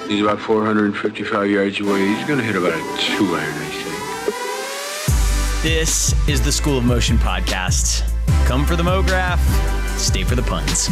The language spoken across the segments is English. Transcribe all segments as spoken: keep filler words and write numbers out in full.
He's about four hundred fifty-five yards away. He's going to hit about a two iron, I think. This is the School of Motion podcast. Come for the MoGraph, stay for the puns.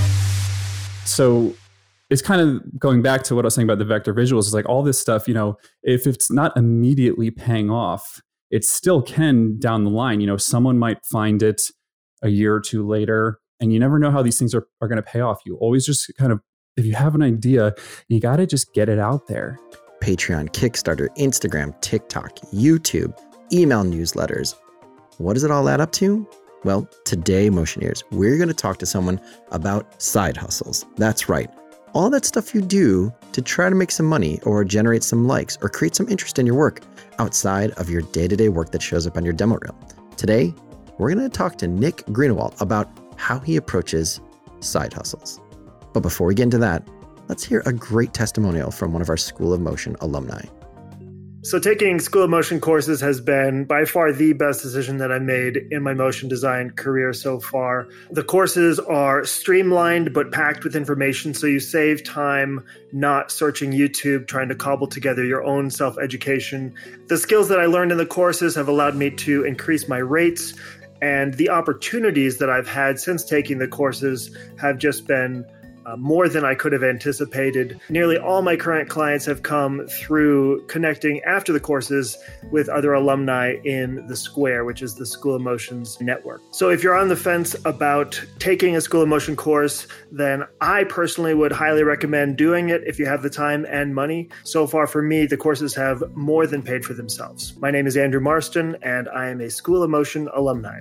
So it's kind of going back to what I was saying about the vector visuals. It's like all this stuff, you know, if it's not immediately paying off, it still can down the line. You know, someone might find it a year or two later, and you never know how these things are, are going to pay off. You always just kind of, if you have an idea, you got to just get it out there. Patreon, Kickstarter, Instagram, TikTok, YouTube, email newsletters. What does it all add up to? Well, today, Motioneers, we're going to talk to someone about side hustles. That's right. All that stuff you do to try to make some money or generate some likes or create some interest in your work outside of your day-to-day work that shows up on your demo reel. Today, we're going to talk to Nick Greenewalt about how he approaches side hustles. But before we get into that, let's hear a great testimonial from one of our School of Motion alumni. So taking School of Motion courses has been by far the best decision that I made in my motion design career so far. The courses are streamlined but packed with information, so you save time not searching YouTube, trying to cobble together your own self-education. The skills that I learned in the courses have allowed me to increase my rates, and the opportunities that I've had since taking the courses have just been Uh, more than I could have anticipated. Nearly all my current clients have come through connecting after the courses with other alumni in the Square, which is the School of Motion's network. So if you're on the fence about taking a School of Motion course, then I personally would highly recommend doing it if you have the time and money. So far for me, the courses have more than paid for themselves. My name is Andrew Marston, and I am a School of Motion alumni.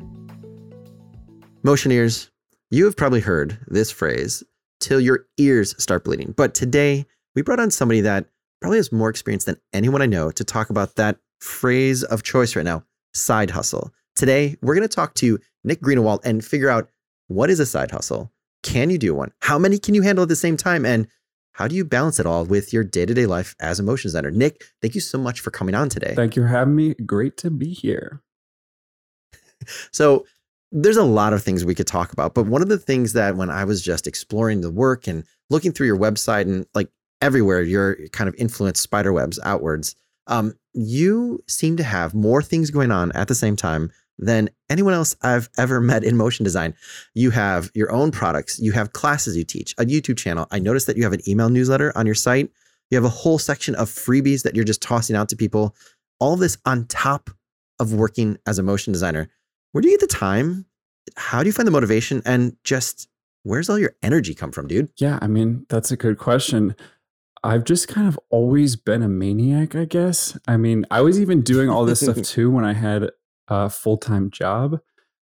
Motioneers, you have probably heard this phrase, till your ears start bleeding. But today, we brought on somebody that probably has more experience than anyone I know to talk about that phrase of choice right now, side hustle. Today, we're going to talk to Nick Greenewalt and figure out, what is a side hustle? Can you do one? How many can you handle at the same time? And how do you balance it all with your day-to-day life as a motion designer? Nick, thank you so much for coming on today. Thank you for having me. Great to be here. So, there's a lot of things we could talk about, but one of the things that when I was just exploring the work and looking through your website and like everywhere, your kind of influence spider webs outwards, um, you seem to have more things going on at the same time than anyone else I've ever met in motion design. You have your own products, you have classes you teach, a YouTube channel. I noticed that you have an email newsletter on your site. You have a whole section of freebies that you're just tossing out to people. All this on top of working as a motion designer. Where do you get the time? How do you find the motivation? And just where's all your energy come from, dude? Yeah, I mean, that's a good question. I've just kind of always been a maniac, I guess. I mean, I was even doing all this stuff too when I had a full-time job.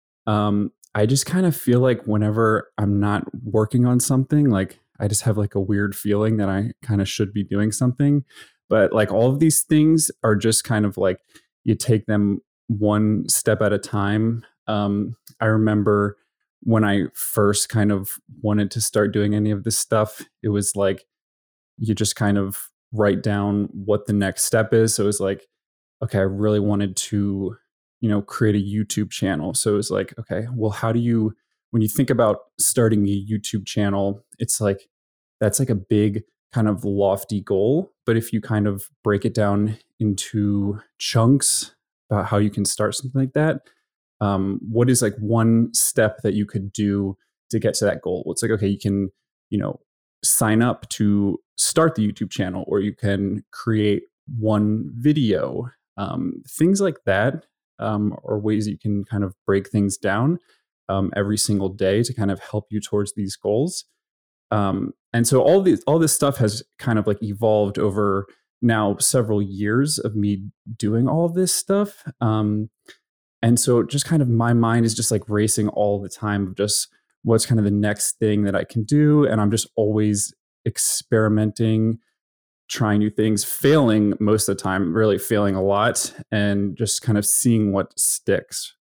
Um, I just kind of feel like whenever I'm not working on something, like I just have like a weird feeling that I kind of should be doing something. But like all of these things are just kind of like you take them one step at a time. Um, I remember when I first kind of wanted to start doing any of this stuff, it was like you just kind of write down what the next step is. So it was like, okay, I really wanted to, you know, create a YouTube channel. So it was like, okay, well, how do you, when you think about starting a YouTube channel, it's like, that's like a big kind of lofty goal. But if you kind of break it down into chunks about how you can start something like that, um, what is like one step that you could do to get to that goal? It's like, okay, you can, you know, sign up to start the YouTube channel, or you can create one video, um, things like that, um, are ways you can kind of break things down um, every single day to kind of help you towards these goals. Um, and so all these, all this stuff has kind of like evolved over now several years of me doing all of this stuff. Um, and so just kind of my mind is just like racing all the time of just what's kind of the next thing that I can do. And I'm just always experimenting, trying new things, failing most of the time, really failing a lot, and just kind of seeing what sticks.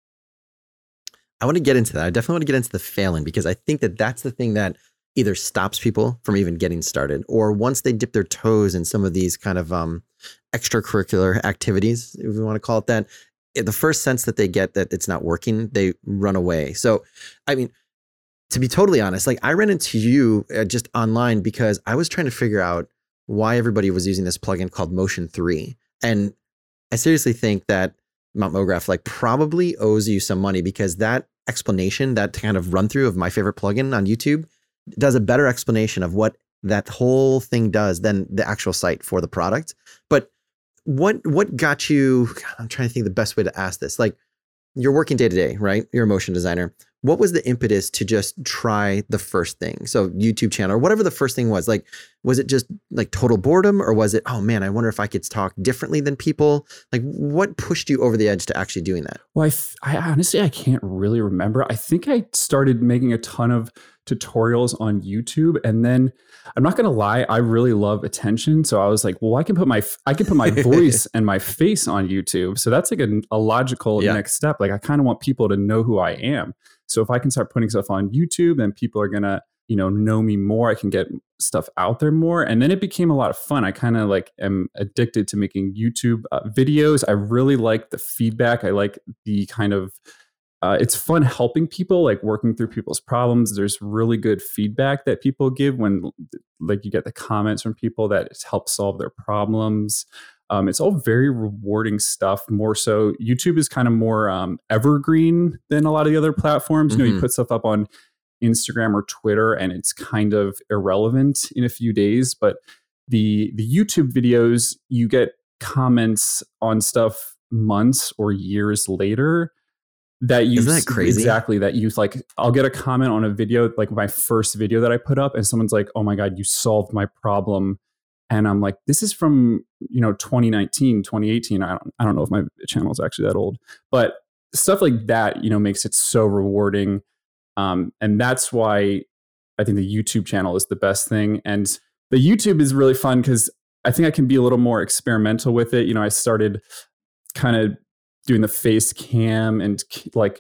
I want to get into that. I definitely want to get into the failing, because I think that that's the thing that either stops people from even getting started, or once they dip their toes in some of these kind of um, extracurricular activities, if we want to call it that, the first sense that they get that it's not working, they run away. So, I mean, to be totally honest, like I ran into you uh, just online because I was trying to figure out why everybody was using this plugin called Motion three. And I seriously think that Mount MoGraph like probably owes you some money, because that explanation, that kind of run through of my favorite plugin on YouTube, does a better explanation of what that whole thing does than the actual site for the product. But what what got you, God, I'm trying to think the best way to ask this. Like, you're working day to day, right? You're a motion designer. What was the impetus to just try the first thing? So YouTube channel or whatever the first thing was, like, was it just like total boredom, or was it, oh man, I wonder if I could talk differently than people? Like, what pushed you over the edge to actually doing that? Well, I, th- I honestly, I can't really remember. I think I started making a ton of tutorials on YouTube, and then I'm not going to lie, I really love attention. So I was like, well, I can put my, I can put my voice and my face on YouTube. So that's like a, a logical yeah. next step. Like, I kind of want people to know who I am. So if I can start putting stuff on YouTube, then people are going to, you know, know me more. I can get stuff out there more. And then it became a lot of fun. I kind of like am addicted to making YouTube uh, videos. I really like the feedback. I like the kind of, uh, it's fun helping people, like working through people's problems. There's really good feedback that people give when like you get the comments from people that it's helped solve their problems. Um, it's all very rewarding stuff. More so, YouTube is kind of more um, evergreen than a lot of the other platforms. Mm-hmm. You know, you put stuff up on Instagram or Twitter, and it's kind of irrelevant in a few days. But the the YouTube videos, you get comments on stuff months or years later. That you Isn't that crazy? Exactly that you like. I'll get a comment on a video, like my first video that I put up, and someone's like, "Oh my God, you solved my problem." And I'm like, this is from, you know, twenty nineteen, twenty eighteen. I don't, I don't know if my channel is actually that old, but stuff like that, you know, makes it so rewarding. Um, and that's why I think the YouTube channel is the best thing. And the YouTube is really fun because I think I can be a little more experimental with it. You know, I started kind of doing the face cam, and like,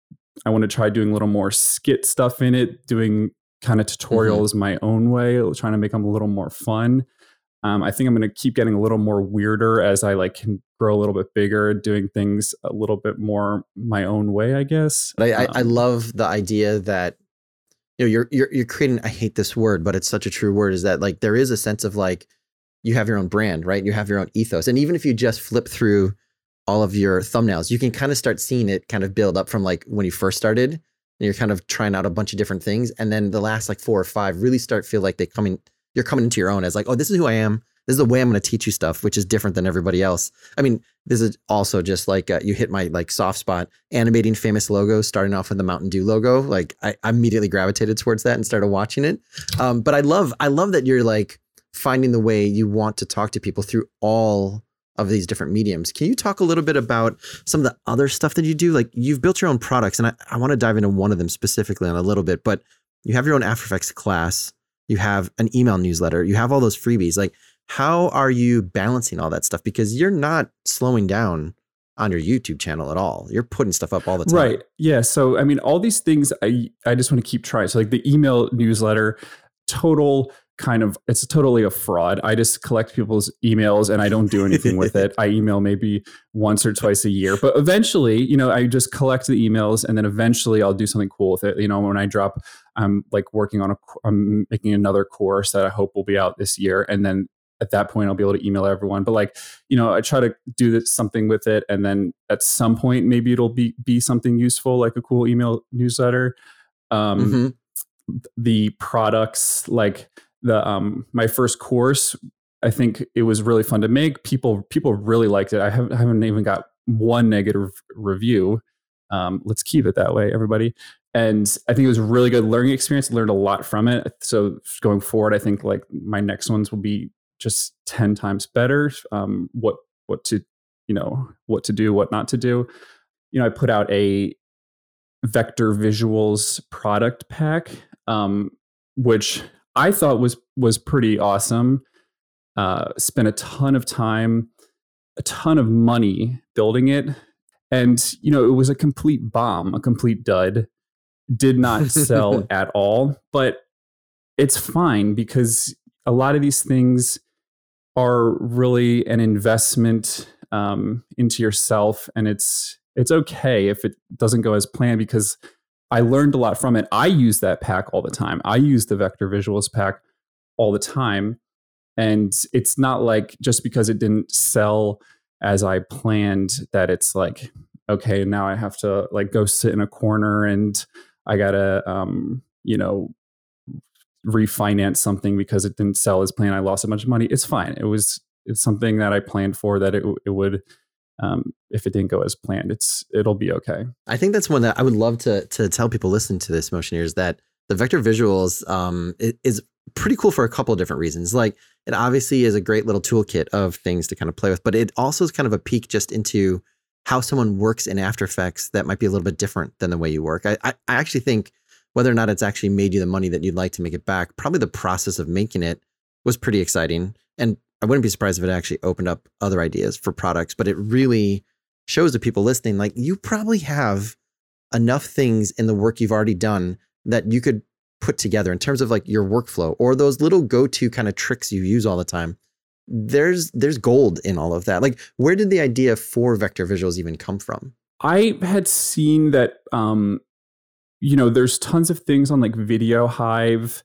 I want to try doing a little more skit stuff in it, doing kind of tutorials mm-hmm. my own way, trying to make them a little more fun. Um, I think I'm going to keep getting a little more weirder as I like can grow a little bit bigger, doing things a little bit more my own way, I guess. But I, um, I, I love the idea that, you know, you're, you're, you're creating, I hate this word, but it's such a true word, is that like, there is a sense of like, you have your own brand, right? You have your own ethos. And even if you just flip through all of your thumbnails, you can kind of start seeing it kind of build up from like when you first started, and you're kind of trying out a bunch of different things. And then the last like four or five really start feel like they coming, you're coming into your own as like, oh, this is who I am. This is the way I'm going to teach you stuff, which is different than everybody else. I mean, this is also just like uh, you hit my like soft spot, animating famous logos, starting off with the Mountain Dew logo. Like I, I immediately gravitated towards that and started watching it. Um, but I love, I love that you're like finding the way you want to talk to people through all of these different mediums. Can you talk a little bit about some of the other stuff that you do? Like, you've built your own products, and I, I want to dive into one of them specifically in a little bit, but you have your own After Effects class, you have an email newsletter, you have all those freebies. Like, how are you balancing all that stuff? Because you're not slowing down on your YouTube channel at all. You're putting stuff up all the time. Right. Yeah. So, I mean, all these things, I, I just want to keep trying. So like the email newsletter, total kind of, it's totally a fraud. I just collect people's emails and I don't do anything with it. I email maybe once or twice a year, but eventually, you know, I just collect the emails, and then eventually I'll do something cool with it. You know, when I drop, I'm like working on a, I'm making another course that I hope will be out this year. And then at that point I'll be able to email everyone. But like, you know, I try to do this, something with it. And then at some point, maybe it'll be, be something useful, like a cool email newsletter. Um, mm-hmm. The products, like the, um, my first course, I think it was really fun to make. People, people really liked it. I haven't, I haven't even got one negative review. Um, let's keep it that way, everybody. And I think it was a really good learning experience. I learned a lot from it. So going forward, I think like my next ones will be just ten times better. Um, what, what to, you know, what to do, what not to do. You know, I put out a Vector Visuals product pack, um, which I thought was, was pretty awesome. Uh, spent a ton of time, a ton of money building it. And, you know, it was a complete bomb, a complete dud. Did not sell at all, but it's fine because a lot of these things are really an investment um, into yourself, and it's it's okay if it doesn't go as planned, because I learned a lot from it. I use that pack all the time. I use the Vector Visuals pack all the time, And it's not like just because it didn't sell as I planned that it's like, okay, now I have to like go sit in a corner and I gotta, um, you know, refinance something because it didn't sell as planned. I lost a bunch of money. It's fine. It was, it's something that I planned for, that it, it would, um, if it didn't go as planned, it's, it'll be okay. I think that's one that I would love to, to tell people listening to this, Motioneers, that the vector visuals um, is pretty cool for a couple of different reasons. Like, it obviously is a great little toolkit of things to kind of play with, but it also is kind of a peek just into how someone works in After Effects that might be a little bit different than the way you work. I, I, I actually think whether or not it's actually made you the money that you'd like to make it back, probably the process of making it was pretty exciting. And I wouldn't be surprised if it actually opened up other ideas for products, but it really shows the people listening, like, you probably have enough things in the work you've already done that you could put together in terms of like your workflow or those little go-to kind of tricks you use all the time. There's there's gold in all of that. Like, where did the idea for vector visuals even come from? I had seen that, um, you know, there's tons of things on like Video Hive,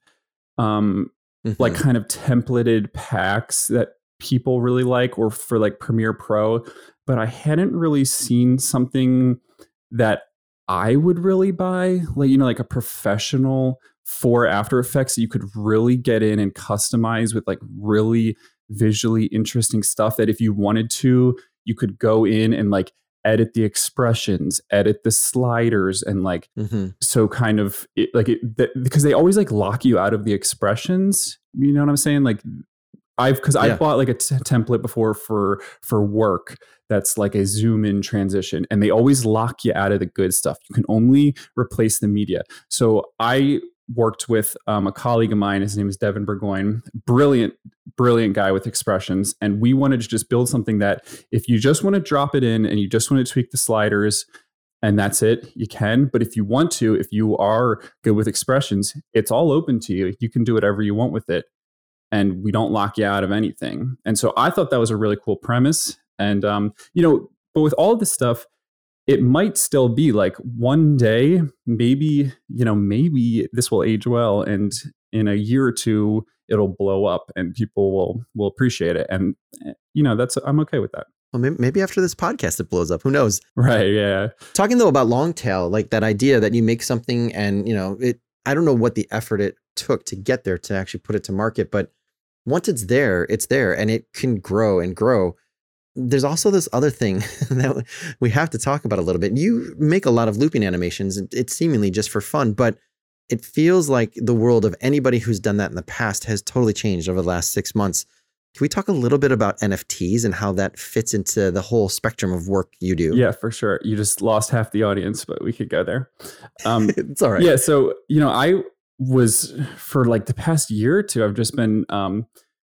um, mm-hmm. like kind of templated packs that people really like, or for like Premiere Pro, but I hadn't really seen something that I would really buy, like, you know, like a professional for After Effects that you could really get in and customize with like really visually interesting stuff that if you wanted to, you could go in and like edit the expressions, edit the sliders, and like, mm-hmm. so kind of it, like it, the, because they always like lock you out of the expressions. You know what I'm saying? Like, I've, cause yeah. I bought like a t- template before for, for work that's like a zoom in transition, and they always lock you out of the good stuff. You can only replace the media. So I worked with um, a colleague of mine. His name is Devin Burgoyne, brilliant, brilliant guy with expressions. And we wanted to just build something that if you just want to drop it in and you just want to tweak the sliders and that's it, you can. But if you want to, if you are good with expressions, it's all open to you. You can do whatever you want with it. And we don't lock you out of anything. And so I thought that was a really cool premise. And, um, you know, but with all of this stuff, it might still be like one day, maybe, you know, maybe this will age well, and in a year or two, it'll blow up and people will, will appreciate it. And, you know, that's, I'm okay with that. Well, maybe, maybe after this podcast, it blows up. Who knows? Right. Yeah. Talking though about long tail, like that idea that you make something and, you know, it, I don't know what the effort it took to get there to actually put it to market, but once it's there, it's there and it can grow and grow. There's also this other thing that we have to talk about a little bit. You make a lot of looping animations. It's seemingly just for fun, but it feels like the world of anybody who's done that in the past has totally changed over the last six months. Can we talk a little bit about N F Ts and how that fits into the whole spectrum of work you do? Yeah, for sure. You just lost half the audience, but we could go there. Um, it's all right. Yeah. So, you know, I was for like the past year or two, I've just been, um,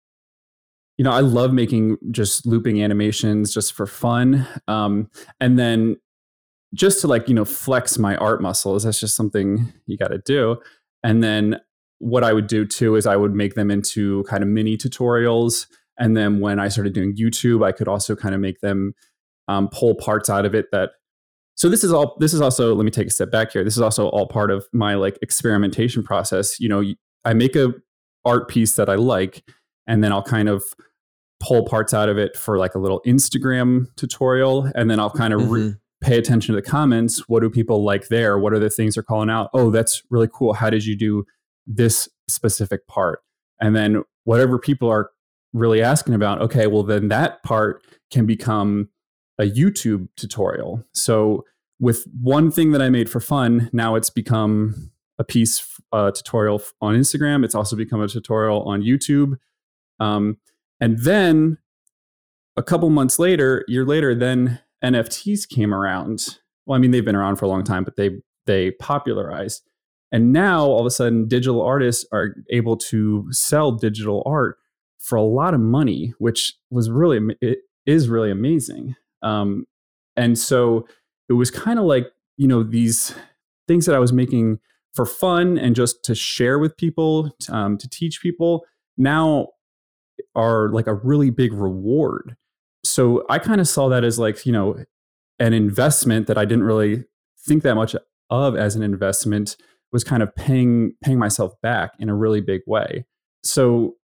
you know, I love making just looping animations just for fun. Um, and then just to like, you know, flex my art muscles. That's just something you got to do. And then what I would do too is I would make them into kind of mini tutorials. And then when I started doing YouTube, I could also kind of make them um, pull parts out of it that, so this is all, this is also, let me take a step back here. This is also all part of my like experimentation process. You know, I make a art piece that I like, and then I'll kind of pull parts out of it for like a little Instagram tutorial. And then I'll kind of mm-hmm. re- pay attention to the comments. What do people like there? What are the things they're calling out? Oh, that's really cool. How did you do this specific part? And then whatever people are really asking about, okay, well then that part can become a YouTube tutorial. So with one thing that I made for fun, now it's become a piece, a tutorial on Instagram. It's also become a tutorial on YouTube. Um, And then a couple months later, year later, then N F Ts came around. Well, I mean, they've been around for a long time, but they they popularized. And now all of a sudden, digital artists are able to sell digital art for a lot of money, which was really, it is really amazing. Um, and so it was kind of like, you know, these things that I was making for fun and just to share with people, um, to teach people, now are like a really big reward. So I kind of saw that as like, you know, an investment that I didn't really think that much of as an investment, was kind of paying paying myself back in a really big way. So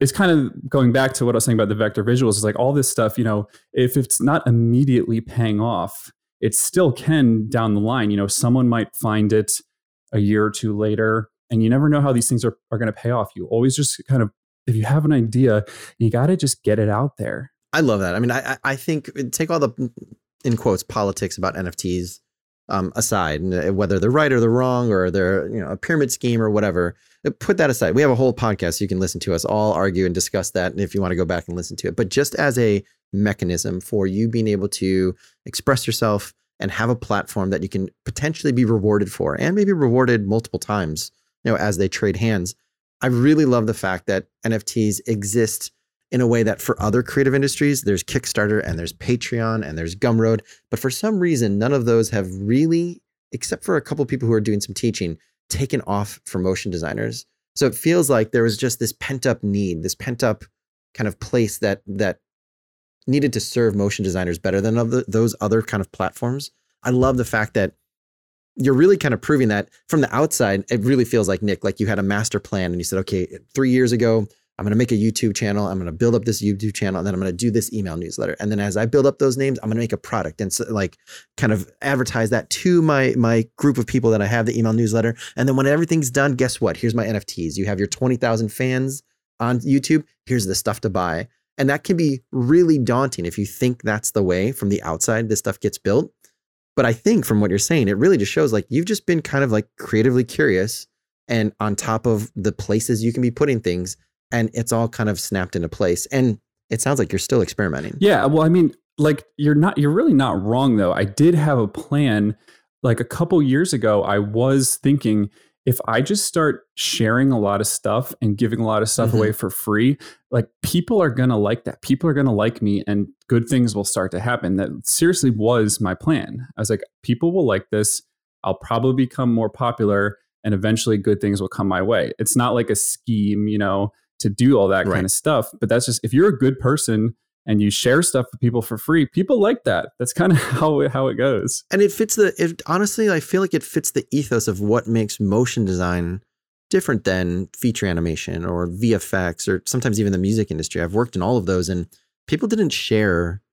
it's kind of going back to what I was saying about the vector visuals. Is like all this stuff, you know, if it's not immediately paying off, it still can down the line. You know, someone might find it a year or two later, and you never know how these things are, are going to pay off. You always just kind of, if you have an idea, you got to just get it out there. I love that. I mean, I I think take all the, in quotes, politics about N F Ts um, aside, whether they're right or they're wrong, or they're, you know, a pyramid scheme or whatever. Put that aside. We have a whole podcast so you can listen to us all argue and discuss that, and if you want to go back and listen to it. But just as a mechanism for you being able to express yourself and have a platform that you can potentially be rewarded for, and maybe rewarded multiple times, you know, as they trade hands. I really love the fact that N F Ts exist in a way that for other creative industries, there's Kickstarter and there's Patreon and there's Gumroad. But for some reason, none of those have really, except for a couple of people who are doing some teaching, taken off for motion designers. So it feels like there was just this pent up need, this pent up kind of place that that needed to serve motion designers better than other, those other kind of platforms. I love the fact that you're really kind of proving that from the outside. It really feels like, Nick, like you had a master plan and you said, okay, three years ago, I'm going to make a YouTube channel. I'm going to build up this YouTube channel, and then I'm going to do this email newsletter. And then as I build up those names, I'm going to make a product and so, like kind of advertise that to my, my group of people that I have the email newsletter. And then when everything's done, guess what? Here's my N F Ts. You have your twenty thousand fans on YouTube. Here's the stuff to buy. And that can be really daunting if you think that's the way from the outside this stuff gets built. But I think from what you're saying, it really just shows like you've just been kind of like creatively curious and on top of the places you can be putting things, and it's all kind of snapped into place. And it sounds like you're still experimenting. Yeah. Well, I mean, like you're not, you're really not wrong though. I did have a plan like a couple years ago. I was thinking if I just start sharing a lot of stuff and giving a lot of stuff mm-hmm. away for free, like people are going to like that. People are going to like me and good things will start to happen. That seriously was my plan. I was like, people will like this. I'll probably become more popular and eventually good things will come my way. It's not like a scheme, you know, to do all that right. kind of stuff. But that's just, if you're a good person and you share stuff with people for free, people like that. That's kind of how it, how it goes. And it fits the, it, honestly, I feel like it fits the ethos of what makes motion design different than feature animation or V F X or sometimes even the music industry. I've worked in all of those, and people didn't share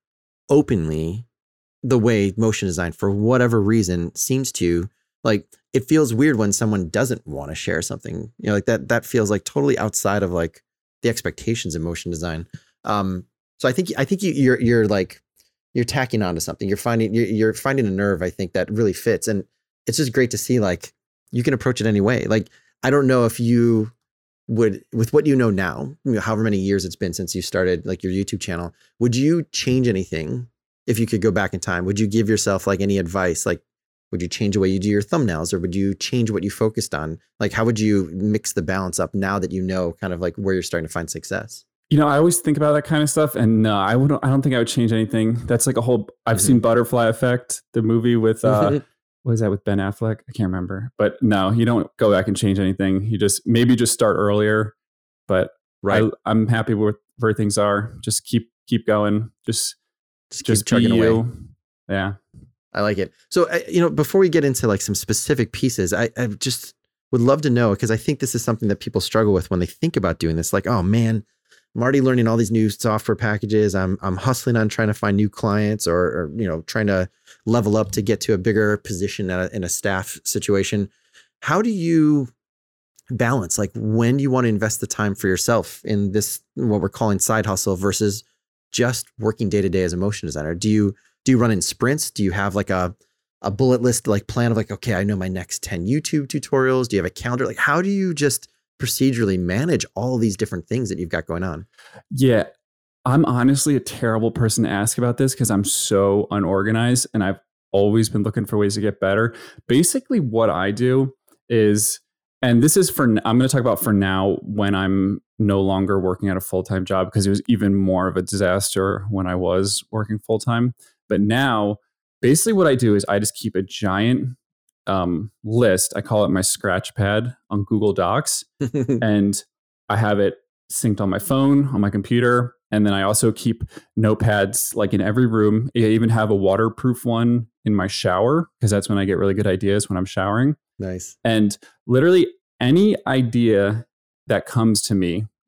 openly the way motion design, for whatever reason, seems to. Like, it feels weird when someone doesn't want to share something, you know, like that, that feels like totally outside of like the expectations of motion design. Um, so I think, I think you, you're, you're like, you're tacking onto something. You're finding, you're, you're finding a nerve, I think, that really fits. And it's just great to see, like, you can approach it any way. Like, I don't know if you would, with what you know now, you know, however many years it's been since you started like your YouTube channel, would you change anything if you could go back in time? Would you give yourself like any advice? Like, would you change the way you do your thumbnails, or would you change what you focused on? Like, how would you mix the balance up now that you know kind of like where you're starting to find success? You know, I always think about that kind of stuff, and no, I wouldn't. I don't think I would change anything. That's like a whole. I've mm-hmm. seen Butterfly Effect, the movie with uh, what is that with Ben Affleck? I can't remember, but no, you don't go back and change anything. You just maybe just start earlier. But right, I, I'm happy with where things are. Just keep keep going. Just just, just keep chugging you. away. Yeah. I like it. So, uh, you know, before we get into like some specific pieces, I, I just would love to know, because I think this is something that people struggle with when they think about doing this. Like, oh man, I'm already learning all these new software packages. I'm I'm hustling on trying to find new clients, or, or you know, trying to level up to get to a bigger position at a, in a staff situation. How do you balance, like, when do you want to invest the time for yourself in this, what we're calling side hustle, versus just working day to day as a motion designer? Do you Do you run in sprints? Do you have like a, a bullet list, like plan of like, okay, I know my next ten YouTube tutorials. Do you have a calendar? Like, how do you just procedurally manage all these different things that you've got going on? Yeah, I'm honestly a terrible person to ask about this because I'm so unorganized, and I've always been looking for ways to get better. Basically what I do is, and this is for, I'm going to talk about for now when I'm no longer working at a full-time job, because it was even more of a disaster when I was working full-time. But now, basically what I do is I just keep a giant um, list. I call it my scratch pad on Google Docs. And I have it synced on my phone, on my computer. And then I also keep notepads like in every room. I even have a waterproof one in my shower, because that's when I get really good ideas, when I'm showering. Nice. And literally any idea that comes to me,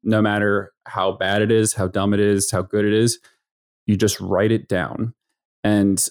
no matter how bad it is, how dumb it is, how good it is, you just write it down. And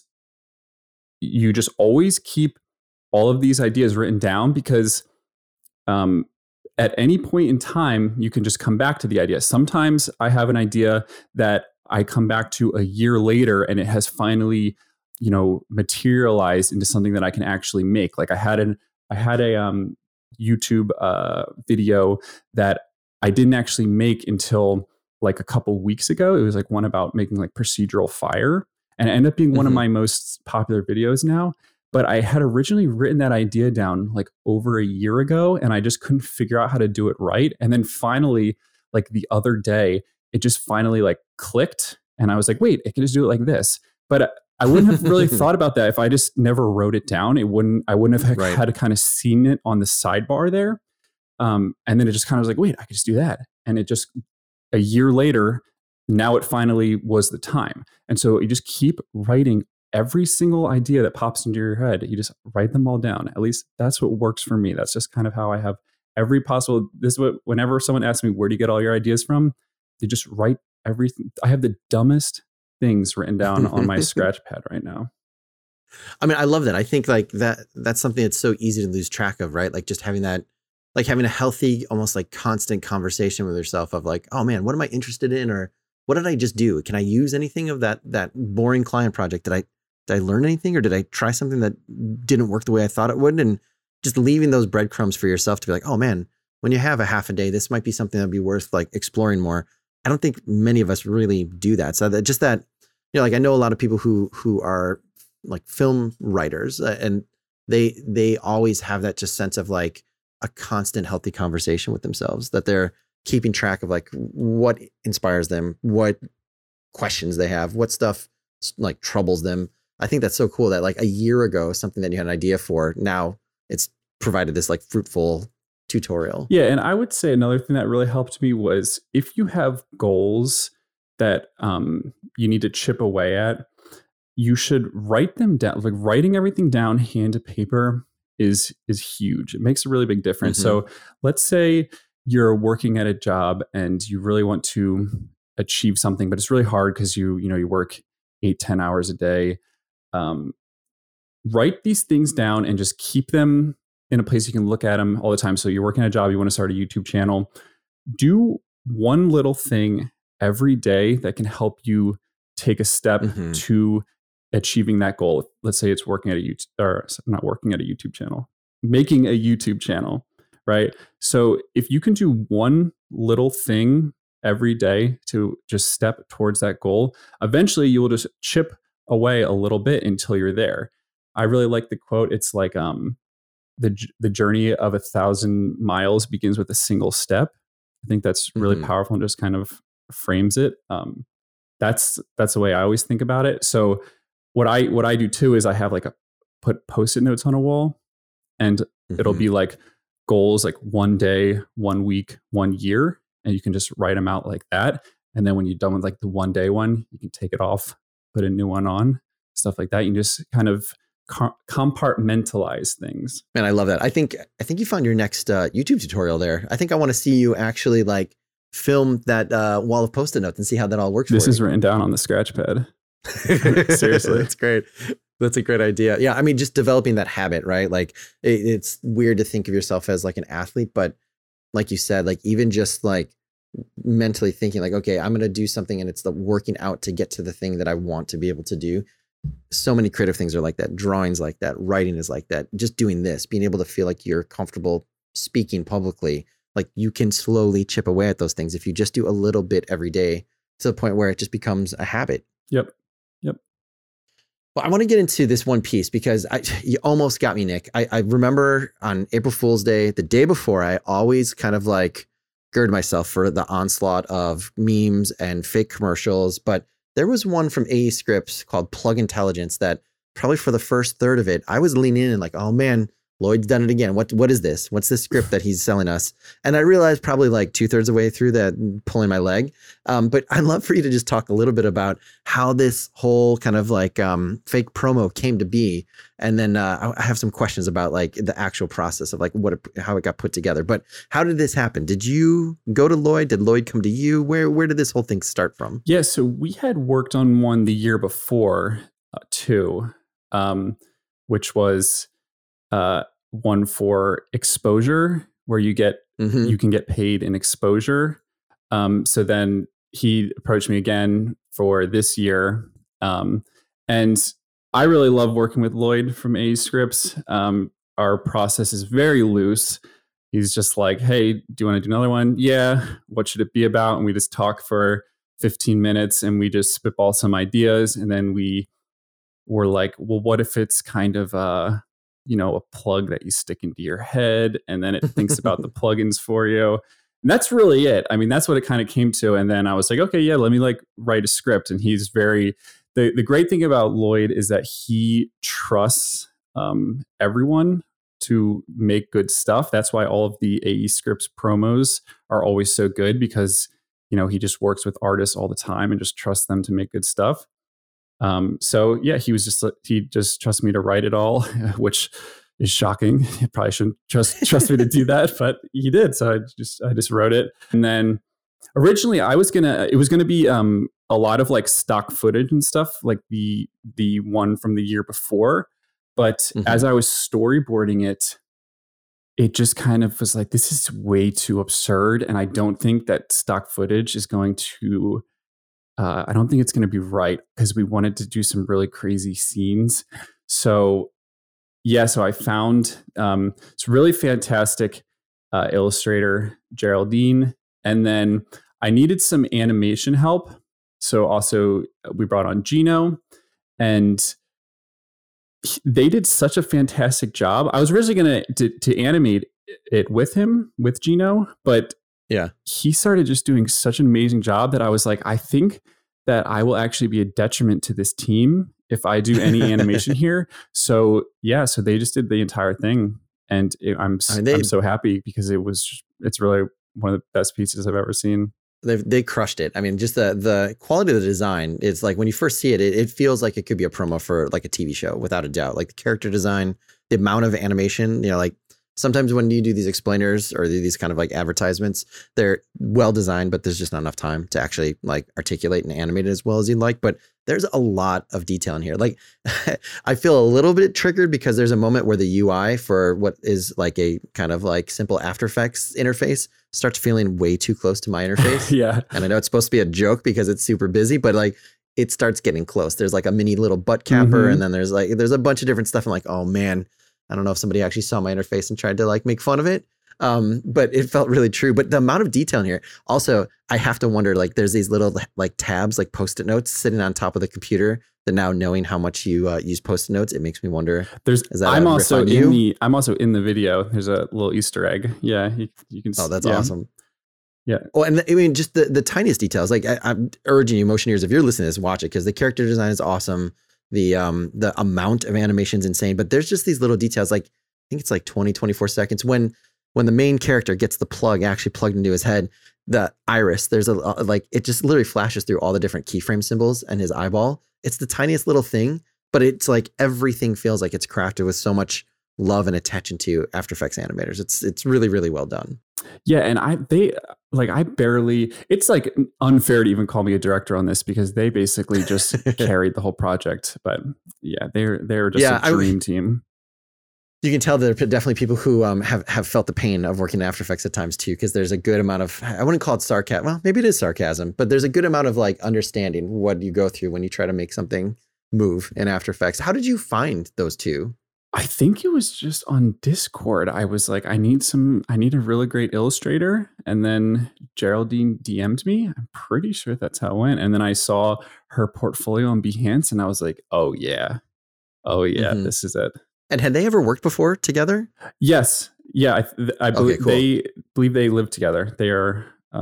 you just always keep all of these ideas written down, because um, at any point in time, you can just come back to the idea. Sometimes I have an idea that I come back to a year later and it has finally, you know, materialized into something that I can actually make. Like I had an, I had a um, YouTube uh, video that I didn't actually make until like a couple weeks ago. It was like one about making like procedural fire, and it ended up being one mm-hmm. of my most popular videos now. But I had originally written that idea down like over a year ago, and I just couldn't figure out how to do it right. And then finally, like the other day, it just finally like clicked, and I was like, wait, I can just do it like this. But I wouldn't have really thought about that if I just never wrote it down. It wouldn't, I wouldn't have right. had to kind of seen it on the sidebar there. Um, and then it just kind of was like, wait, I could just do that. And it just, a year later, now it finally was the time. And so you just keep writing every single idea that pops into your head. You just write them all down. At least that's what works for me. That's just kind of how I have every possible, this is what, whenever someone asks me, where do you get all your ideas from? You just write everything. I have the dumbest things written down on my scratch pad right now. I mean, I love that. I think like that, that's something that's so easy to lose track of, right? Like just having that, like having a healthy, almost like constant conversation with yourself of like, oh man, what am I interested in? Or what did I just do? Can I use anything of that, that boring client project? Did I, did I learn anything, or did I try something that didn't work the way I thought it would? And just leaving those breadcrumbs for yourself to be like, oh man, when you have a half a day, this might be something that'd be worth like exploring more. I don't think many of us really do that. So that just that, you know, like I know a lot of people who, who are like film writers, uh, and they, they always have that just sense of like a constant healthy conversation with themselves, that they're keeping track of like what inspires them, what questions they have, what stuff like troubles them. I think that's so cool that like a year ago, something that you had an idea for, now it's provided this like fruitful tutorial. Yeah. And I would say another thing that really helped me was if you have goals that um, you need to chip away at, you should write them down. Like writing everything down hand to paper is is huge. It makes a really big difference. Mm-hmm. So let's say you're working at a job and you really want to achieve something, but it's really hard because you, you know, you work eight, ten hours a day. Um, write these things down and just keep them in a place you can look at them all the time. So you're working at a job, you want to start a YouTube channel. Do one little thing every day that can help you take a step mm-hmm. to achieving that goal. Let's say it's working at a YouTube, or not working at a YouTube channel, making a YouTube channel, right? So if you can do one little thing every day to just step towards that goal, eventually you will just chip away a little bit until you're there. I really like the quote. It's like um, the the journey of a thousand miles begins with a single step. I think that's really mm-hmm. powerful and just kind of frames it. Um, that's that's the way I always think about it. So what I what I do too is I have like a put post-it notes on a wall, and mm-hmm. it'll be like goals like one day, one week, one year, and you can just write them out like that. And then when you're done with like the one day one, you can take it off, put a new one on, stuff like that. You can just kind of co- compartmentalize things. Man, I love that. I think I think you found your next uh, YouTube tutorial there. I think I want to see you actually like film that uh, wall of post-it notes and see how that all works. This for is you. written down on the scratch pad. Seriously. That's great. That's a great idea. Yeah. I mean, just developing that habit, right? Like it, it's weird to think of yourself as like an athlete, but like you said, like even just like mentally thinking like, okay, I'm going to do something, and it's the working out to get to the thing that I want to be able to do. So many creative things are like that. Drawings like that. Writing is like that. Just doing this, being able to feel like you're comfortable speaking publicly, like you can slowly chip away at those things if you just do a little bit every day to the point where it just becomes a habit. Yep. Yep. Well, I want to get into this one piece because I, you almost got me, Nick. I, I remember on April Fool's Day, the day before, I always kind of like gird myself for the onslaught of memes and fake commercials. But there was one from A E Scripts called Plug Intelligence that probably for the first third of it, I was leaning in and like, oh man, Lloyd's done it again. What what is this? What's this script that he's selling us? And I realized probably like two thirds of the way through that, pulling my leg. Um, but I'd love for you to just talk a little bit about how this whole kind of like um, fake promo came to be, and then uh, I have some questions about like the actual process of like what it, how it got put together. But how did this happen? Did you go to Lloyd? Did Lloyd come to you? Where where did this whole thing start from? Yeah, so we had worked on one the year before uh, too, um, which was. Uh, one for exposure, where you get mm-hmm. you can get paid in exposure. Um, so then he approached me again for this year, um, and I really love working with Lloyd from A E Scripts. Um, our process is very loose. He's just like, "Hey, do you want to do another one? Yeah. What should it be about?" And we just talk for fifteen minutes, and we just spitball some ideas, and then we were like, "Well, what if it's kind of uh you know, a plug that you stick into your head and then it thinks about the plugins for you." And that's really it. I mean, that's what it kind of came to. And then I was like, okay, yeah, let me like write a script. And he's very, the, the great thing about Lloyd is that he trusts um, everyone to make good stuff. That's why all of the A E Scripts promos are always so good, because, you know, he just works with artists all the time and just trusts them to make good stuff. Um, so yeah, he was just, he just trusted me to write it all, which is shocking. He probably shouldn't trust, trust me to do that, but he did. So I just, I just wrote it. And then originally I was going to, it was going to be, um, a lot of like stock footage and stuff, like the, the one from the year before. But mm-hmm. as I was storyboarding it, it just kind of was like, this is way too absurd. And I don't think that stock footage is going to, Uh, I don't think it's going to be right, because we wanted to do some really crazy scenes. So yeah, so I found um, it's really fantastic uh, illustrator, Geraldine. And then I needed some animation help. So also we brought on Gino, and they did such a fantastic job. I was originally going to to animate it with him, with Gino, but yeah, he started just doing such an amazing job that I was like, I think that I will actually be a detriment to this team if I do any animation here. So yeah, so they just did the entire thing, and it, I'm I mean, they, I'm so happy, because it was it's really one of the best pieces I've ever seen. They they crushed it. I mean, just the the quality of the design. It's like when you first see it, it, it feels like it could be a promo for like a T V show, without a doubt. Like the character design, the amount of animation, you know, like. Sometimes when you do these explainers or these kind of like advertisements, they're well designed, but there's just not enough time to actually like articulate and animate it as well as you'd like. But there's a lot of detail in here. Like I feel a little bit triggered, because there's a moment where the U I for what is like a kind of like simple After Effects interface starts feeling way too close to my interface. Yeah. And I know it's supposed to be a joke because it's super busy, but like it starts getting close. There's like a mini little butt capper, mm-hmm. and then there's like, there's a bunch of different stuff. I'm like, oh man, I don't know if somebody actually saw my interface and tried to like make fun of it. Um, but it felt really true. But the amount of detail in here, also, I have to wonder, like there's these little like tabs, like Post-it notes sitting on top of the computer, that now knowing how much you uh, use Post-it notes, it makes me wonder. There's, is that I'm also in you? the, I'm also in the video. There's a little Easter egg. Yeah. You, you can Oh, that's yeah. awesome. Yeah. Oh, and the, I mean, just the, the tiniest details, like I, I'm urging you, Motioneers, if you're listening to this, watch it, because the character design is awesome. The, um, the amount of animation is insane, but there's just these little details, like, I think it's like twenty, twenty-four seconds when when the main character gets the plug actually plugged into his head, the iris, there's a like it just literally flashes through all the different keyframe symbols and his eyeball. It's the tiniest little thing, but it's like everything feels like it's crafted with so much love and attention to After Effects animators. It's it's really, really well done. Yeah, and I they like I barely it's like unfair to even call me a director on this, because they basically just carried the whole project. But yeah, they're they're just yeah, a dream I, team. You can tell there are definitely people who um, have, have felt the pain of working in After Effects at times too, because there's a good amount of, I wouldn't call it sarcasm. Well, maybe it is sarcasm, but there's a good amount of like understanding what you go through when you try to make something move in After Effects. How did you find those two? I think it was just on Discord. I was like, I need some, I need a really great illustrator. And then Geraldine D M'd me. I'm pretty sure that's how it went. And then I saw her portfolio on Behance, and I was like, oh yeah. Oh yeah, mm-hmm. This is it. And had they ever worked before together? Yes. Yeah. I, I believe okay, cool. they believe they live together. They are, um,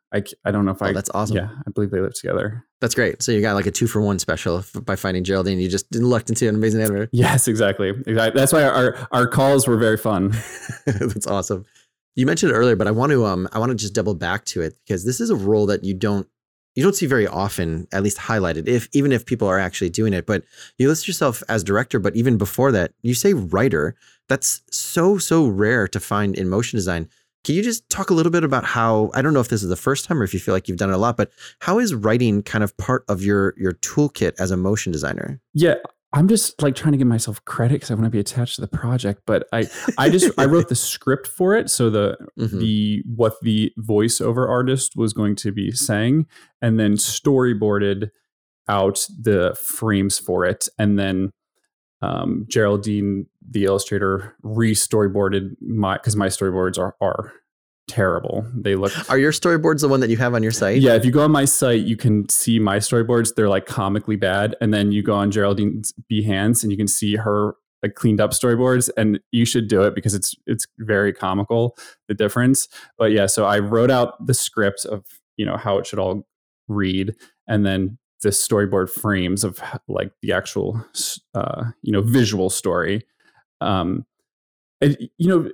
I, I don't know if Oh, I. that's awesome. Yeah, I believe they live together. That's great. So you got like a two for one special by finding Geraldine. You just lucked into an amazing animator. Yes, exactly. Exactly. That's why our our calls were very fun. That's awesome. You mentioned it earlier, but I want to um I want to just double back to it because this is a role that you don't you don't see very often, at least highlighted, if even if people are actually doing it. But you list yourself as director, but even before that, you say writer. That's so, so rare to find in motion design. Can you just talk a little bit about how, I don't know if this is the first time or if you feel like you've done it a lot, but how is writing kind of part of your your toolkit as a motion designer? Yeah, I'm just like trying to give myself credit because I want to be attached to the project, but I I just I wrote the script for it, so the mm-hmm. the what the voiceover artist was going to be saying, and then storyboarded out the frames for it, and then um, Geraldine, the illustrator, re-storyboarded my because my storyboards are are terrible. They look. Are your storyboards the one that you have on your site? Yeah, if you go on my site, you can see my storyboards. They're like comically bad, and then you go on Geraldine's Behance, and you can see her like cleaned up storyboards. And you should do it because it's it's very comical, the difference. But yeah, so I wrote out the script of you know how it should all read, and then the storyboard frames of like the actual uh, you know visual story. Um, and, you know.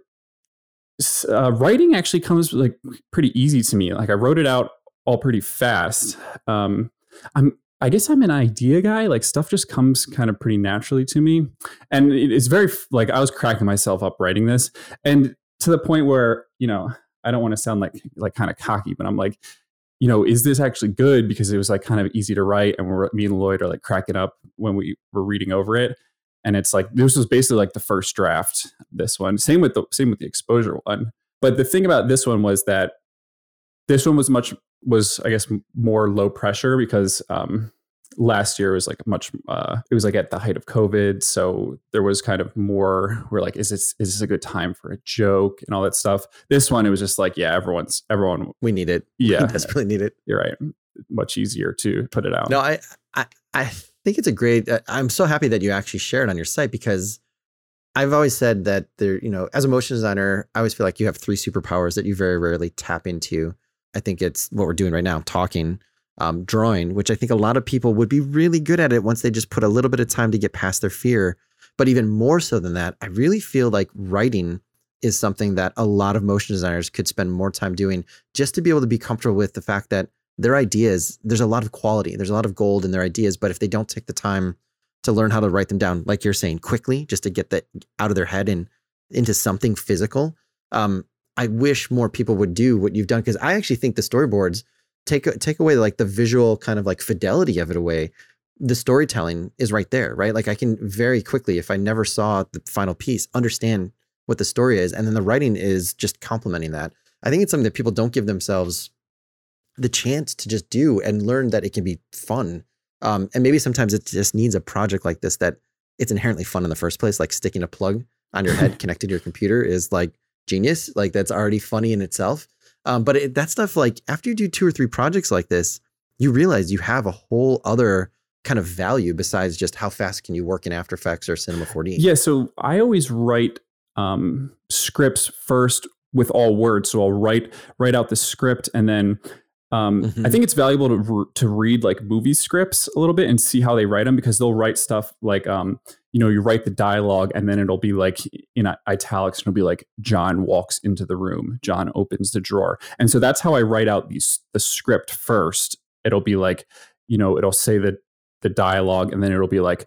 Uh, writing actually comes like pretty easy to me. Like I wrote it out all pretty fast. Um, I'm, I guess I'm an idea guy. Like stuff just comes kind of pretty naturally to me, and it, it's very like I was cracking myself up writing this, and to the point where you know I don't want to sound like like kind of cocky, but I'm like, you know, is this actually good? Because it was like kind of easy to write, and we're me and Lloyd are like cracking up when we were reading over it. And it's like, this was basically like the first draft, this one. Same with the same with the exposure one. But the thing about this one was that this one was much, was I guess more low pressure because um, last year was like much, uh, it was like at the height of COVID. So there was kind of more, we're like, is this, is this a good time for a joke and all that stuff? This one, it was just like, yeah, everyone's, everyone. We need it. Yeah. We desperately need it. You're right. Much easier to put it out. No, I, I, I I think it's a great, uh, I'm so happy that you actually share it on your site because I've always said that there, you know, as a motion designer, I always feel like you have three superpowers that you very rarely tap into. I think it's what we're doing right now, talking, um, drawing, which I think a lot of people would be really good at it once they just put a little bit of time to get past their fear. But even more so than that, I really feel like writing is something that a lot of motion designers could spend more time doing just to be able to be comfortable with the fact that their ideas, there's a lot of quality, there's a lot of gold in their ideas, but if they don't take the time to learn how to write them down, like you're saying, quickly, just to get that out of their head and into something physical, um, I wish more people would do what you've done because I actually think the storyboards take take away like the visual kind of like fidelity of it away. The storytelling is right there, right? Like I can very quickly, if I never saw the final piece, understand what the story is, and then the writing is just complementing that. I think it's something that people don't give themselves the chance to just do and learn that it can be fun. Um, and maybe sometimes it just needs a project like this that it's inherently fun in the first place, like sticking a plug on your head connected to your computer is like genius. Like that's already funny in itself. Um, but it, that stuff, like after you do two or three projects like this, you realize you have a whole other kind of value besides just how fast can you work in After Effects or Cinema four D. Yeah. So I always write um, scripts first with all words. So I'll write, write out the script and then Um, mm-hmm. I think it's valuable to re- to read like movie scripts a little bit and see how they write them because they'll write stuff like, um, you know, you write the dialogue and then it'll be like in italics and it'll be like John walks into the room, John opens the drawer. And so that's how I write out these the script first. It'll be like, you know, it'll say the, the dialogue and then it'll be like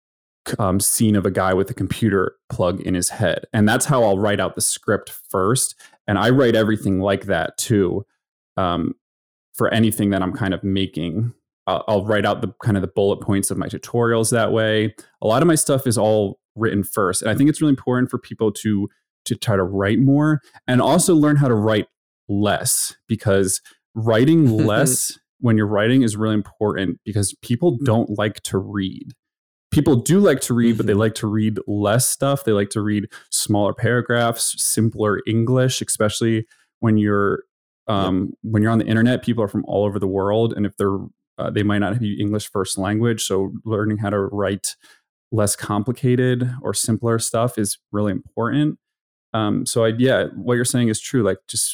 um, scene of a guy with a computer plug in his head. And that's how I'll write out the script first. And I write everything like that too. Um, for anything that I'm kind of making, I'll, I'll write out the kind of the bullet points of my tutorials that way. A lot of my stuff is all written first. And I think it's really important for people to, to try to write more and also learn how to write less because writing less when you're writing is really important because people don't like to read. People do like to read, but they like to read less stuff. They like to read smaller paragraphs, simpler English, especially when you're Um, yep. When you're on the internet, people are from all over the world. And if they're, uh, they might not be English first language. So learning how to write less complicated or simpler stuff is really important. Um, so I, yeah, what you're saying is true. Like just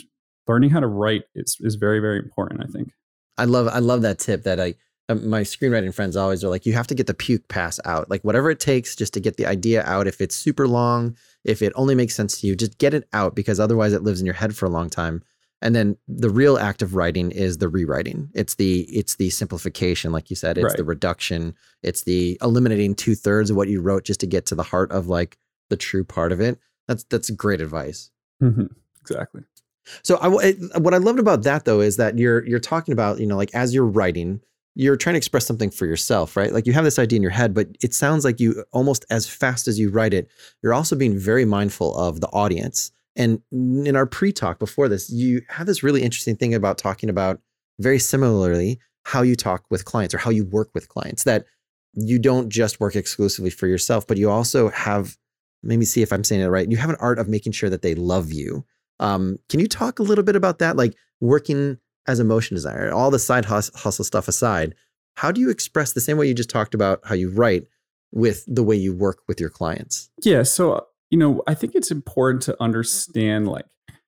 learning how to write is is very, very important, I think. I love I love that tip that I um, my screenwriting friends always are like, you have to get the puke pass out, like whatever it takes just to get the idea out. If it's super long, if it only makes sense to you, just get it out, because otherwise it lives in your head for a long time. And then the real act of writing is the rewriting. It's the it's the simplification, like you said. It's Right. the reduction. It's the eliminating two thirds of what you wrote just to get to the heart of like the true part of it. That's that's great advice. Mm-hmm. Exactly. So I, it, what I loved about that though is that you're you're talking about, you know, like as you're writing, you're trying to express something for yourself, right? Like you have this idea in your head, but it sounds like you almost as fast as you write it, you're also being very mindful of the audience. And in our pre-talk before this, you have this really interesting thing about talking about very similarly how you talk with clients or how you work with clients, that you don't just work exclusively for yourself, but you also have, maybe see if I'm saying it right, you have an art of making sure that they love you. Um, can you talk a little bit about that? Like working as a motion designer, all the side hus- hustle stuff aside, how do you express the same way you just talked about how you write with the way you work with your clients? Yeah. So, you know, I think it's important to understand, like,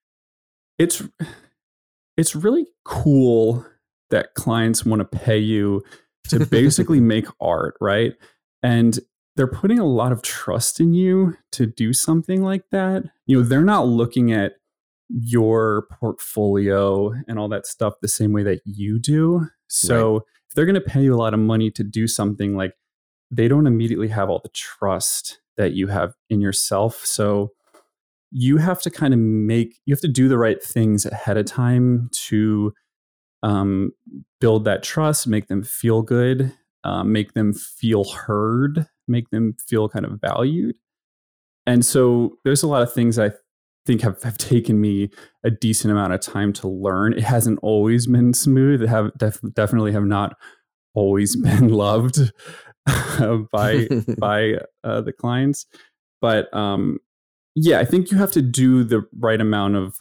it's it's really cool that clients want to pay you to basically make art, right? And they're putting a lot of trust in you to do something like that. You know, they're not looking at your portfolio and all that stuff the same way that you do. So right. if they're going to pay you a lot of money to do something, like, they don't immediately have all the trust that you have in yourself. So you have to kind of make, you have to do the right things ahead of time to um, build that trust, make them feel good, uh, make them feel heard, make them feel kind of valued. And so there's a lot of things I think have, have taken me a decent amount of time to learn. It hasn't always been smooth. It have def- definitely have not always been loved by by uh, the clients. But um, yeah, I think you have to do the right amount of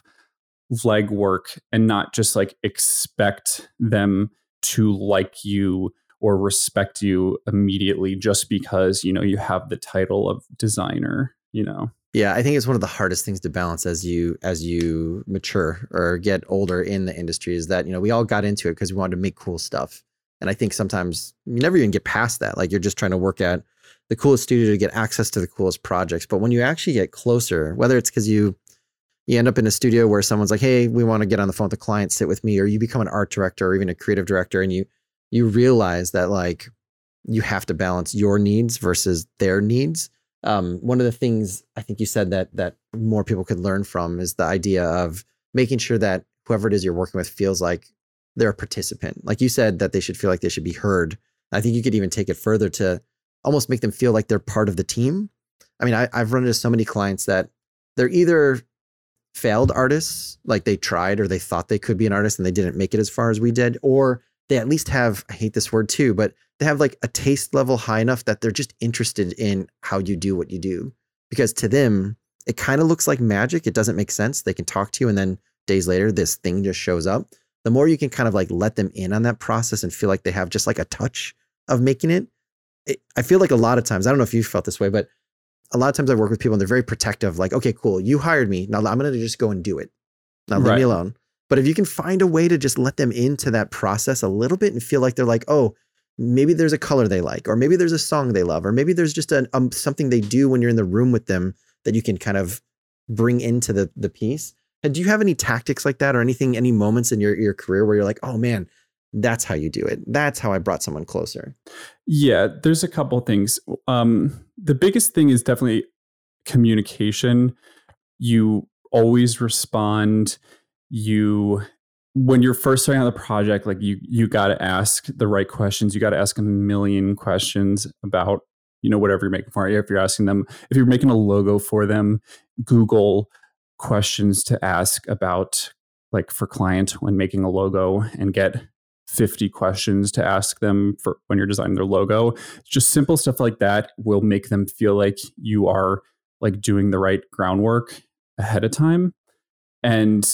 legwork and not just like expect them to like you or respect you immediately just because, you know, you have the title of designer, you know. Yeah, I think it's one of the hardest things to balance as you as you mature or get older in the industry, is that, you know, we all got into it because we wanted to make cool stuff. And I think sometimes you never even get past that. Like, you're just trying to work at the coolest studio to get access to the coolest projects. But when you actually get closer, whether it's because you you end up in a studio where someone's like, hey, we want to get on the phone with the client, sit with me, or you become an art director or even a creative director, and you you realize that, like, you have to balance your needs versus their needs. Um, one of the things I think you said that that more people could learn from is the idea of making sure that whoever it is you're working with feels like they're a participant. Like you said, that they should feel like they should be heard. I think you could even take it further to almost make them feel like they're part of the team. I mean, I, I've run into so many clients that they're either failed artists, like they tried or they thought they could be an artist and they didn't make it as far as we did, or they at least have, I hate this word too, but they have like a taste level high enough that they're just interested in how you do what you do. Because to them, it kind of looks like magic. It doesn't make sense. They can talk to you and then days later, this thing just shows up. The more you can kind of like let them in on that process and feel like they have just like a touch of making it, it I feel like a lot of times, I don't know if you felt this way, but a lot of times I work with people and they're very protective. Like, okay, cool. You hired me. Now I'm going to just go and do it. Now leave Right. me alone. But if you can find a way to just let them into that process a little bit and feel like they're like, oh, maybe there's a color they like, or maybe there's a song they love, or maybe there's just a, um, something they do when you're in the room with them that you can kind of bring into the the piece. And do you have any tactics like that or anything, any moments in your, your career where you're like, oh man, that's how you do it. That's how I brought someone closer. Yeah, there's a couple of things. Um, the biggest thing is definitely communication. You always respond. You, when you're first starting on the project, like you, you got to ask the right questions. You got to ask a million questions about, you know, whatever you're making for it. If you're asking them, if you're making a logo for them, Google questions to ask about, like, for client when making a logo, and get fifty questions to ask them for when you're designing their logo. Just simple stuff like that will make them feel like you are like doing the right groundwork ahead of time. And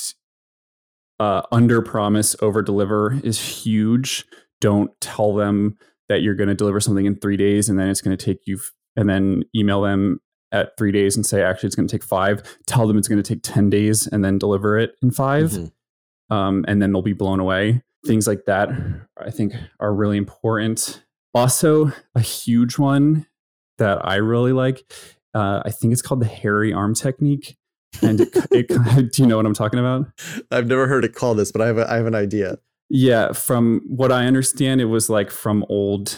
uh, under promise, over deliver is huge. Don't tell them that you're going to deliver something in three days and then it's going to take you, f- and then email them at three days and say, actually, it's going to take five. Tell them it's going to take ten days and then deliver it in five. Mm-hmm. um, and then they'll be blown away. Things like that, I think, are really important. Also, a huge one that I really like, uh, I think it's called the hairy arm technique. And it, it, do you know what I'm talking about? I've never heard it called this, but I have a, I have an idea. Yeah, from what I understand, it was like from old,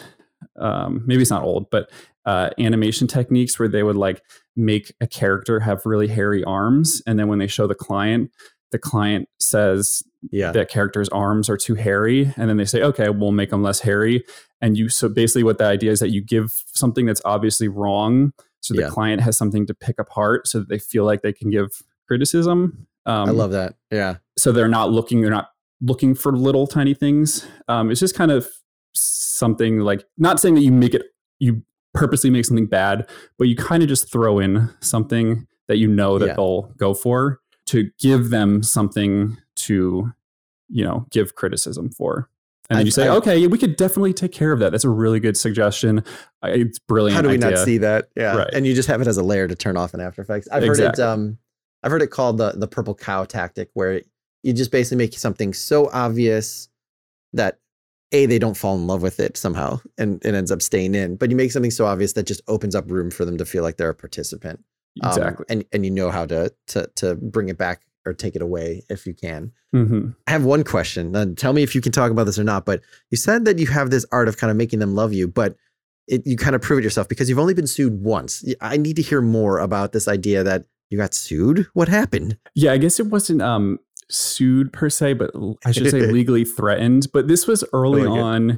um, maybe it's not old, but uh, animation techniques where they would like make a character have really hairy arms. And then when they show the client, the client says yeah. that character's arms are too hairy. And then they say, okay, we'll make them less hairy. And you, so basically what the idea is that you give something that's obviously wrong. So the yeah. client has something to pick apart so that they feel like they can give criticism. Um, I love that. Yeah. So they're not looking, they're not looking for little tiny things. Um, it's just kind of something like, not saying that you make it, you purposely make something bad, but you kind of just throw in something that you know that yeah. they'll go for to give them something to, you know, give criticism for. And then I, you say, I, okay, we could definitely take care of that. That's a really good suggestion. It's brilliant. How do we idea. not see that? Yeah. Right. And you just have it as a layer to turn off in After Effects. I've exactly. heard it, um, I've heard it called the, the purple cow tactic, where you just basically make something so obvious that A, they don't fall in love with it somehow and it ends up staying in, but you make something so obvious that just opens up room for them to feel like they're a participant. Exactly. Um, and, and you know how to, to, to bring it back or take it away if you can. Mm-hmm. I have one question. Now, tell me if you can talk about this or not, but you said that you have this art of kind of making them love you, but it, you kind of prove it yourself because you've only been sued once. I need to hear more about this idea that you got sued. What happened? Yeah, I guess it wasn't um, sued per se, but I should say legally threatened. But this was early oh, on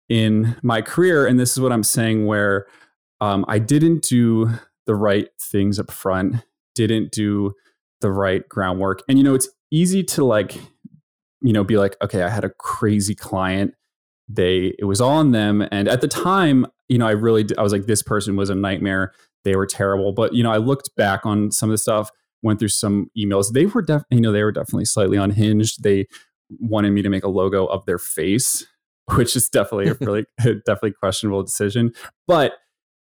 in my career. And this is what I'm saying, where um, I didn't do the right things up front, didn't do the right groundwork. And, you know, it's easy to like, you know, be like, okay, I had a crazy client. They, it was all on them. And at the time, you know, I really, I was like, this person was a nightmare. They were terrible. But, you know, I looked back on some of the stuff, went through some emails. They were definitely, you know, they were definitely slightly unhinged. They wanted me to make a logo of their face, which is definitely a really, definitely questionable decision. But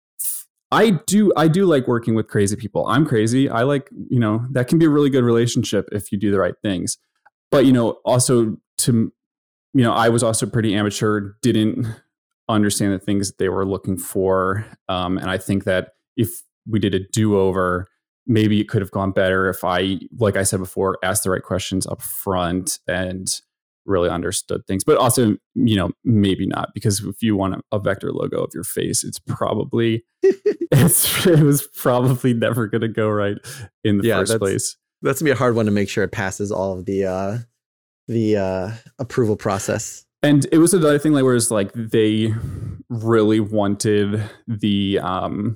I do, I do like working with crazy people. I'm crazy. I like, you know, that can be a really good relationship if you do the right things. But, you know, also to, you know, I was also pretty amateur, didn't understand the things that they were looking for. Um, and I think that if we did a do-over, maybe it could have gone better if I, like I said before, asked the right questions up front and really understood things. But also, you know, maybe not, because if you want a, a vector logo of your face, it's probably it's, it was probably never going to go right in the yeah, first that's, place. That's gonna be a hard one to make sure it passes all of the uh, the uh, approval process. And it was another thing, like where it's like they really wanted the um,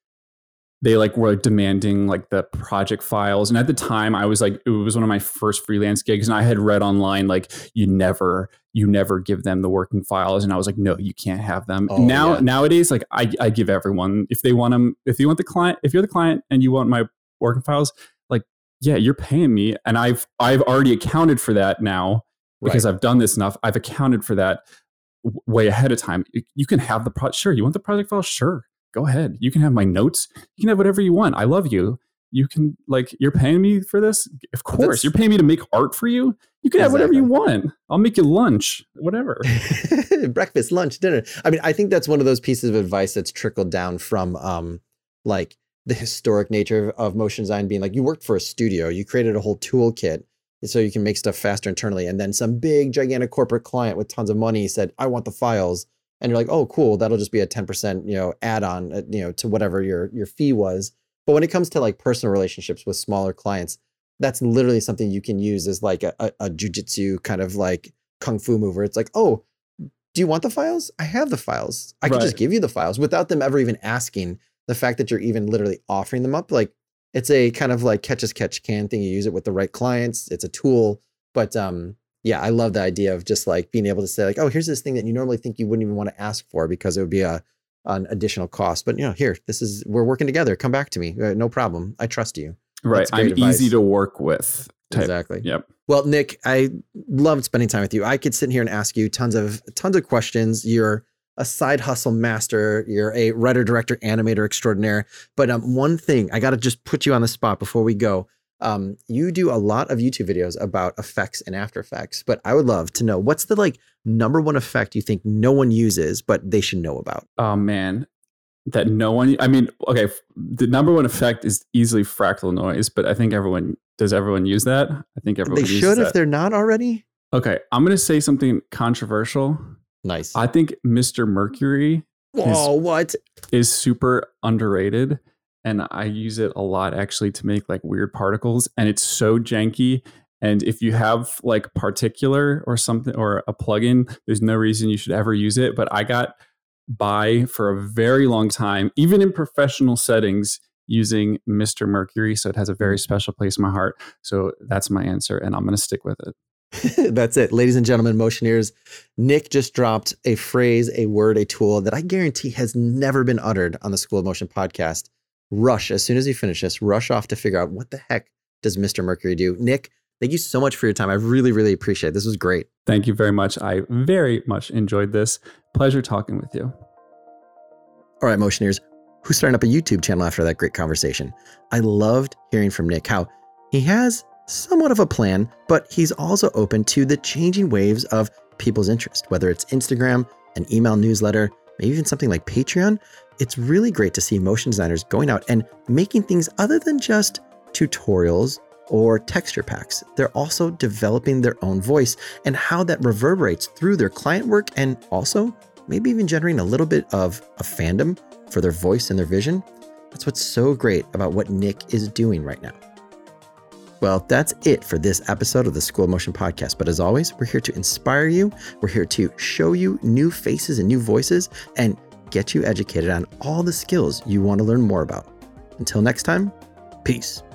they like were demanding like the project files. And at the time I was like, it was one of my first freelance gigs. And I had read online, like you never, you never give them the working files. And I was like, no, you can't have them. Oh, now, yeah. Nowadays, like I, I give everyone, if they want them, if you want the client, if you're the client and you want my working files, like, yeah, you're paying me. And I've, I've already accounted for that now because right. I've done this enough. I've accounted for that w- way ahead of time. You can have the project. Sure. You want the project file? Sure. Go ahead. You can have my notes. You can have whatever you want. I love you. You can, like, you're paying me for this? Of course. That's, you're paying me to make art for you? You can exactly. have whatever you want. I'll make you lunch, whatever. Breakfast, lunch, dinner. I mean, I think that's one of those pieces of advice that's trickled down from um, like the historic nature of, of motion design being like, you worked for a studio, you created a whole toolkit so you can make stuff faster internally. And then some big, gigantic corporate client with tons of money said, I want the files. And you're like, oh, cool. That'll just be a ten percent, you know, add on, uh, you know, to whatever your, your fee was. But when it comes to like personal relationships with smaller clients, that's literally something you can use as like a, a, a jujitsu kind of like kung fu mover. It's like, oh, do you want the files? I have the files. I right. can just give you the files without them ever even asking. The fact that you're even literally offering them up, like it's a kind of like catch as catch can thing. You use it with the right clients. It's a tool. But um, yeah, I love the idea of just like being able to say like, oh, here's this thing that you normally think you wouldn't even want to ask for because it would be a an additional cost. But, you know, here, this is, we're working together. Come back to me. Uh, no problem. I trust you. Right. I'm advice. Easy to work with. Type. Exactly. Yep. Well, Nick, I loved spending time with you. I could sit here and ask you tons of, tons of questions. You're a side hustle master. You're a writer, director, animator extraordinaire. But um, one thing, I got to just put you on the spot before we go. Um, you do a lot of YouTube videos about effects and After Effects, but I would love to know what's the like number one effect you think no one uses, but they should know about? Oh man, that no one, I mean, okay, the number one effect is easily fractal noise, but I think everyone, does everyone use that? I think everyone They uses should if that. they're not already. Okay, I'm going to say something controversial. Nice. I think Mister Mercury Whoa, what? is super underrated, and I use it a lot actually to make like weird particles, and it's so janky. And if you have like particular or something or a plugin, there's no reason you should ever use it. But I got by for a very long time, even in professional settings, using Mister Mercury. So it has a very special place in my heart. So that's my answer, and I'm going to stick with it. That's it. Ladies and gentlemen, Motioneers, Nick just dropped a phrase, a word, a tool that I guarantee has never been uttered on the School of Motion podcast. Rush, as soon as you finish this, rush off to figure out what the heck does Mister Mercury do. Nick, thank you so much for your time. I really, really appreciate it. This was great. Thank you very much. I very much enjoyed this. Pleasure talking with you. All right, Motioneers, who's starting up a YouTube channel after that great conversation? I loved hearing from Nick how he has somewhat of a plan, but he's also open to the changing waves of people's interest, whether it's Instagram, an email newsletter, maybe even something like Patreon. It's really great to see motion designers going out and making things other than just tutorials or texture packs. They're also developing their own voice and how that reverberates through their client work, and also maybe even generating a little bit of a fandom for their voice and their vision. That's what's so great about what Nick is doing right now. Well, that's it for this episode of the School of Motion podcast. But as always, we're here to inspire you. We're here to show you new faces and new voices and get you educated on all the skills you want to learn more about. Until next time, peace.